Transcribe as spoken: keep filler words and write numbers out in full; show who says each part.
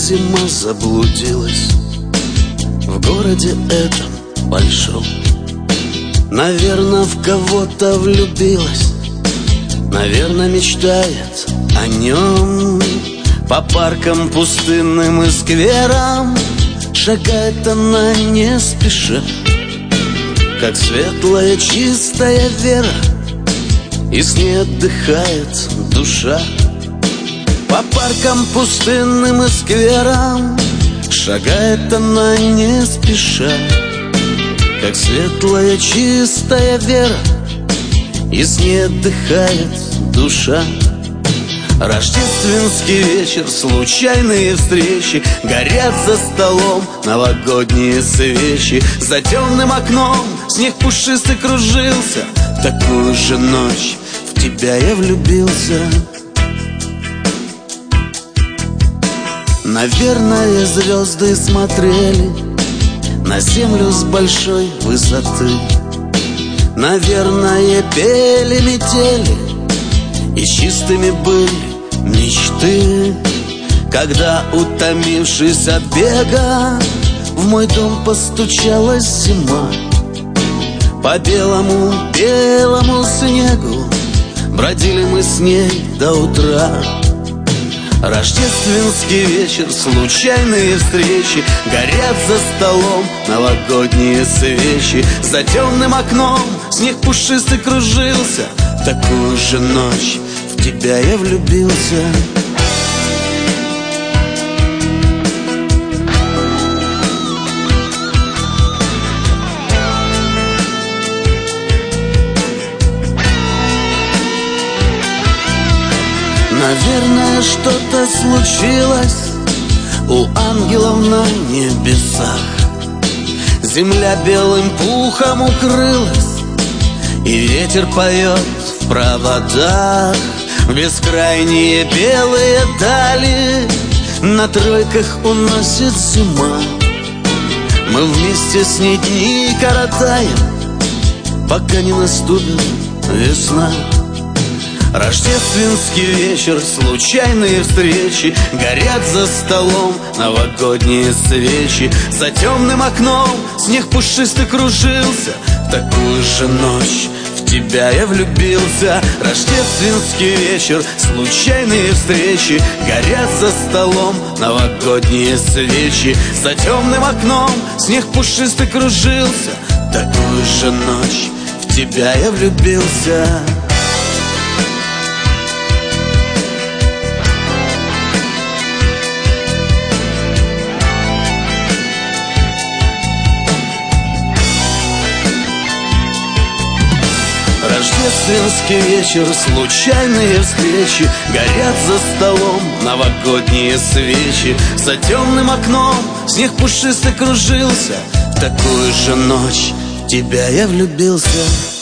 Speaker 1: зима заблудилась в городе этом большом. Наверно, в кого-то влюбилась, наверно, мечтает о нем. По паркам пустынным и скверам шагает она не спеша, как светлая чистая вера, и с ней отдыхает душа. По паркам пустынным и скверам шагает она не спеша, как светлая чистая вера, и с ней отдыхает душа. Рождественский вечер, случайные встречи, горят за столом новогодние свечи. За темным окном снег пушистый кружился. В такую же ночь в тебя я влюбился. Наверное, звезды смотрели на землю с большой высоты. Наверное, пели метели, и чистыми были мечты. Когда, утомившись от бега, в мой дом постучалась зима, по белому, белому снегу бродили мы с ней до утра. Рождественский вечер, случайные встречи, горят за столом новогодние свечи. За темным окном снег пушистый кружился. В такую же ночь в тебя я влюбился. Наверное, что-то случилось у ангелов на небесах. Земля белым пухом укрылась, и ветер поет в проводах. В бескрайние белые дали на тройках уносит зима. Мы вместе с ней дни коротаем, пока не наступит весна. Рождественский вечер, случайные встречи, горят за столом новогодние свечи. За темным окном снег пушистый кружился. В такую же ночь в тебя я влюбился. Рождественский вечер, случайные встречи, горят за столом новогодние свечи. За темным окном снег пушистый кружился. В такую же ночь в тебя я влюбился. Рождественский вечер, случайные встречи, горят за столом новогодние свечи. За темным окном снег пушистый кружился. В такую же ночь в тебя я влюбился.